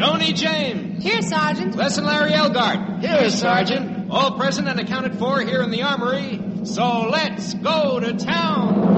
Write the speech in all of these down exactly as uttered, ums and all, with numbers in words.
Joni James. Here, Sergeant. Lesson Larry Elgart. Here, Sergeant. All present and accounted for here in the armory. So let's go to town.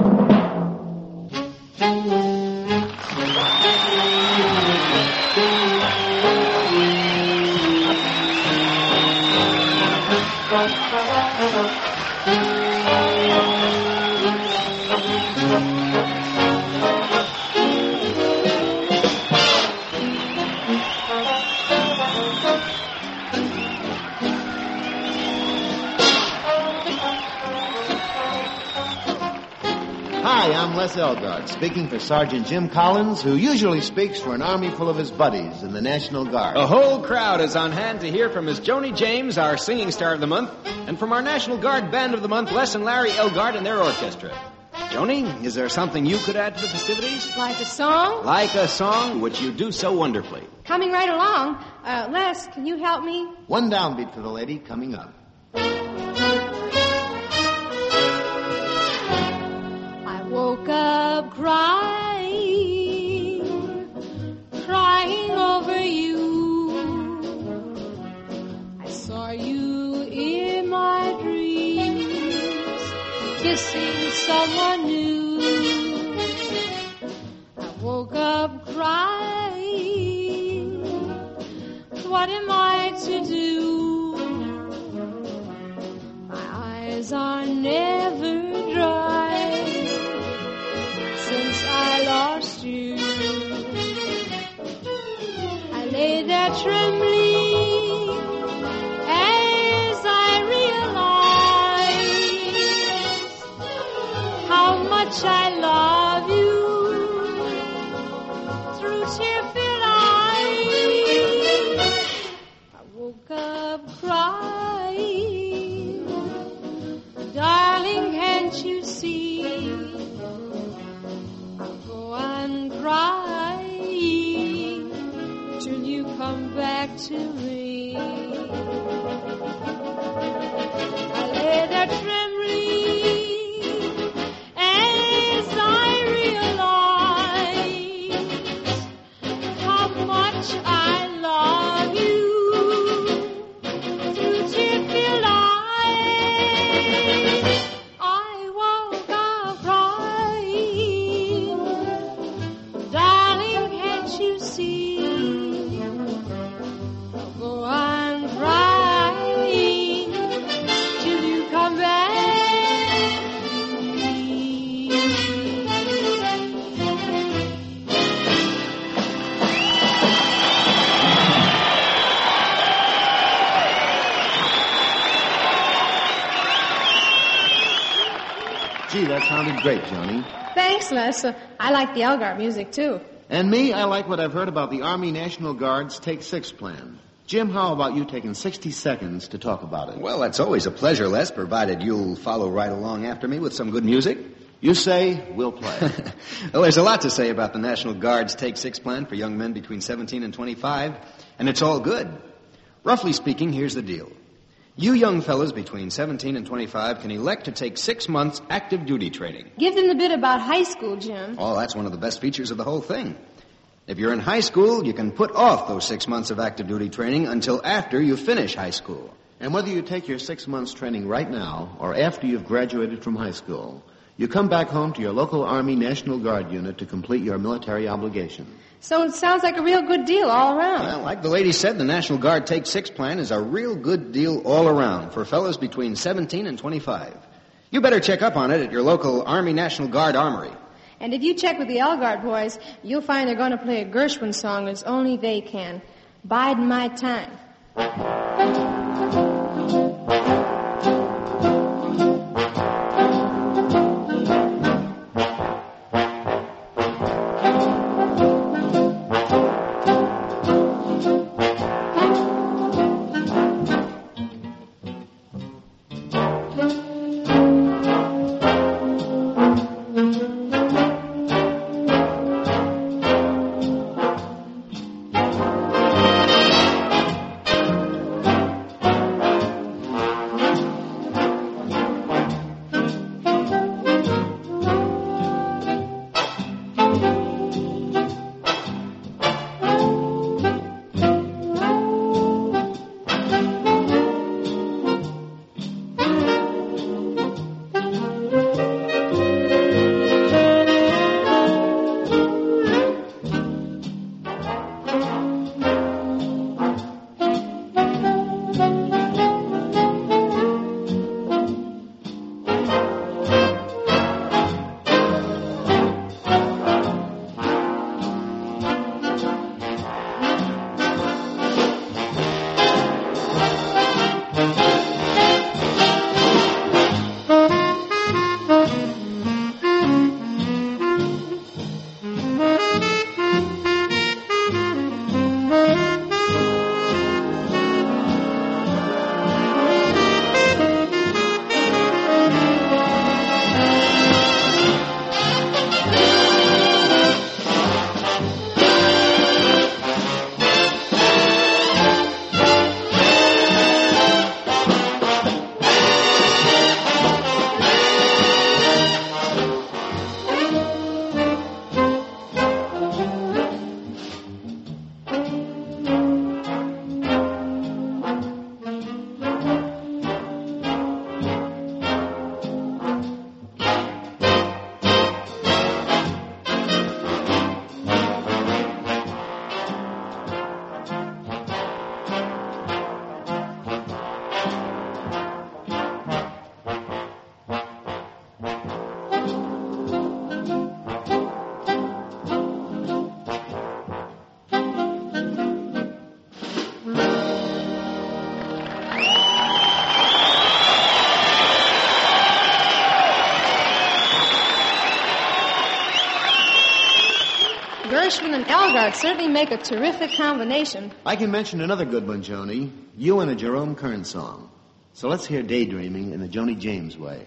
Hi, I'm Les Elgart, speaking for Sergeant Jim Collins, who usually speaks for an army full of his buddies in the National Guard. The whole crowd is on hand to hear from Miss Joni James, our singing star of the month, and from our National Guard Band of the Month, Les and Larry Elgart and their orchestra. Joni, is there something you could add to the festivities? Like a song? Like a song, which you do so wonderfully. Coming right along. Uh, Les, can you help me? One downbeat for the lady coming up. Woke up crying, crying over you. I saw you in my dreams, kissing someone new. I woke up crying, what am I to do? My eyes are never dry since I lost you. I lay there trembling as I realized how much I love you through tear-filled eyes. I woke up crying, darling, can't you see? Crying till you come back to me. I lay there trembling as I realize how much I love you through tear-filled eyes. I woke up crying, darling, can't you see? I'll go on crying till you come back to me. Gee, that sounded great, Joni. Thanks, Les. Uh, I like the Elgart music, too. And me, I like what I've heard about the Army National Guard's Take Six plan. Jim, how about you taking sixty seconds to talk about it? Well, that's always a pleasure, Les, provided you'll follow right along after me with some good music. You say, we'll play. Well, there's a lot to say about the National Guard's Take Six plan for young men between seventeen and twenty-five, and it's all good. Roughly speaking, here's the deal. You young fellows between seventeen and twenty-five can elect to take six months active duty training. Give them the bit about high school, Jim. Oh, that's one of the best features of the whole thing. If you're in high school, you can put off those six months of active duty training until after you finish high school. And whether you take your six months training right now or after you've graduated from high school, you come back home to your local Army National Guard unit to complete your military obligation. So it sounds like a real good deal all around. Well, like the lady said, the National Guard Take Six plan is a real good deal all around for fellows between seventeen and twenty-five. You better check up on it at your local Army National Guard armory. And if you check with the Elgart boys, you'll find they're going to play a Gershwin song as only they can. Biding my time. Gershwin and Elgart certainly make a terrific combination. I can mention another good one, Joni. You and a Jerome Kern song. So let's hear Daydreaming in the Joni James way.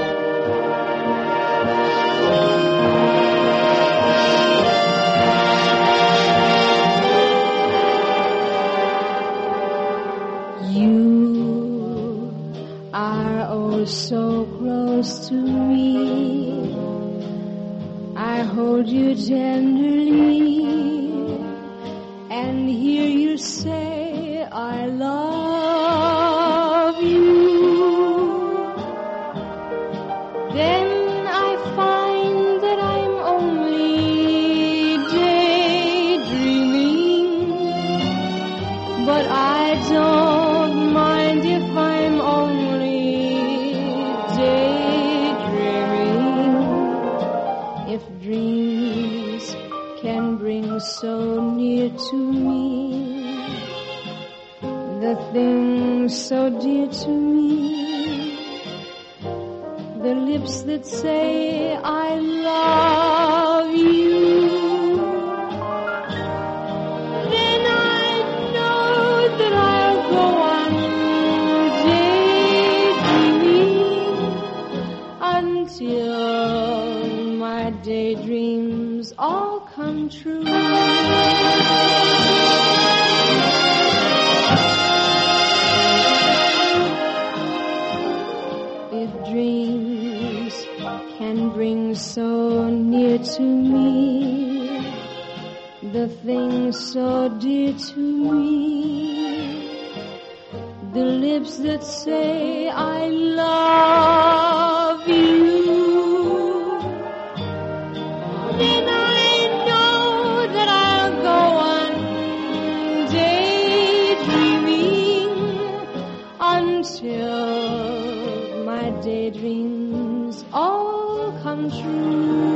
You are oh so close to me. I hold you tenderly and hear you say, I love you. Then I find that I'm only daydreaming, but I don't mind if I'm only daydreaming. If dreams can bring so near to me the things so dear to me, the lips that say I love you, then I know that I'll go on daydreaming until my daydreams all come true. If dreams can bring so near to me the things so dear to me, the lips that say I love you, then I know that I'll go on daydreaming until my daydreams all come true.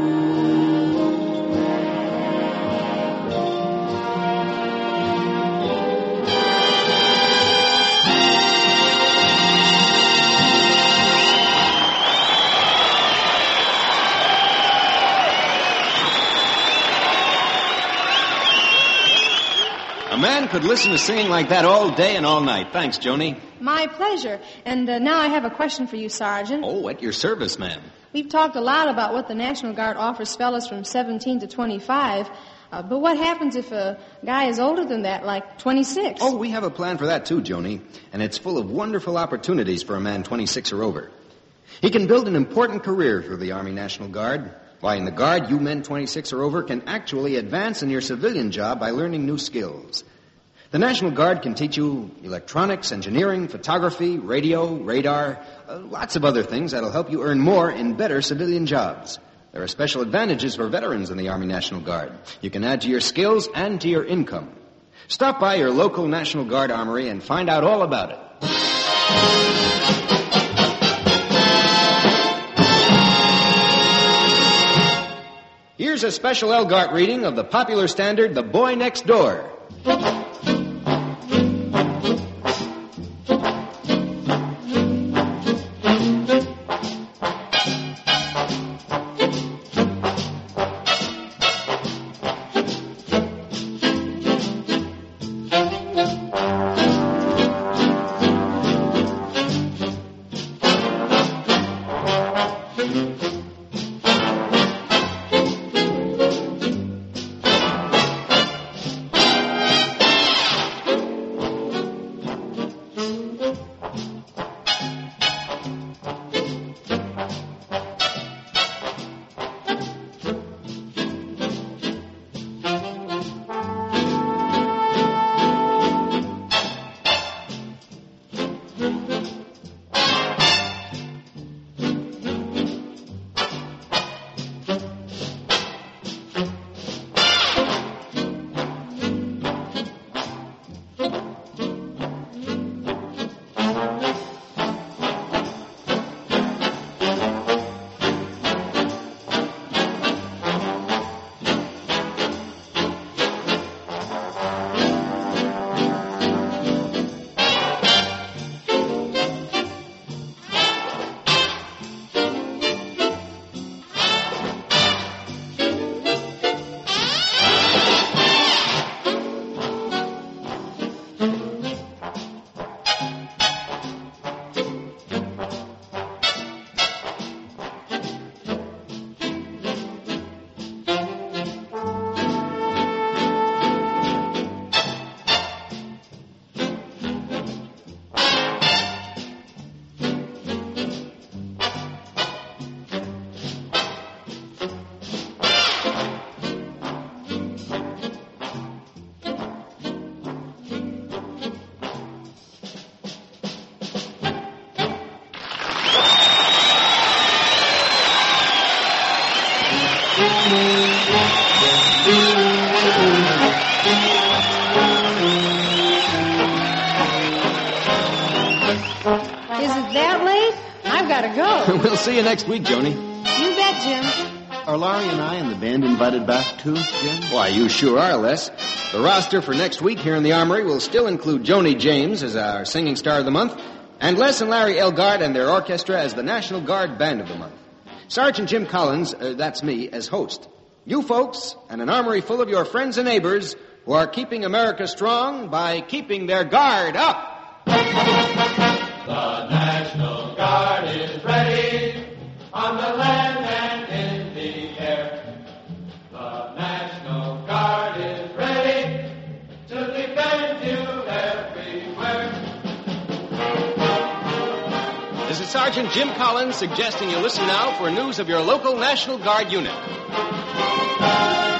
A man could listen to singing like that all day and all night. Thanks, Joni. My pleasure. And uh, now I have a question for you, Sergeant. Oh, at your service, ma'am. We've talked a lot about what the National Guard offers fellas from seventeen to twenty-five, uh, but what happens if a guy is older than that, like twenty-six? Oh, we have a plan for that too, Joni, and it's full of wonderful opportunities for a man twenty-six or over. He can build an important career through the Army National Guard. Why, in the Guard, you men twenty-six or over can actually advance in your civilian job by learning new skills. The National Guard can teach you electronics, engineering, photography, radio, radar, uh, lots of other things that'll help you earn more in better civilian jobs. There are special advantages for veterans in the Army National Guard. You can add to your skills and to your income. Stop by your local National Guard armory and find out all about it. Here's a special Elgart reading of the popular standard, The Boy Next Door. gotta go. We'll see you next week, Joni. You bet, Jim. Are Laurie and I and the band invited back, too, Jim? Why, you sure are, Les. The roster for next week here in the Armory will still include Joni James as our singing star of the month, and Les and Larry Elgard and their orchestra as the National Guard Band of the month. Sergeant Jim Collins, uh, that's me, as host. You folks, and an armory full of your friends and neighbors who are keeping America strong by keeping their guard up. The National Guard is ready on the land and in the air. The National Guard is ready to defend you everywhere. This is Sergeant Jim Collins suggesting you listen now for news of your local National Guard unit.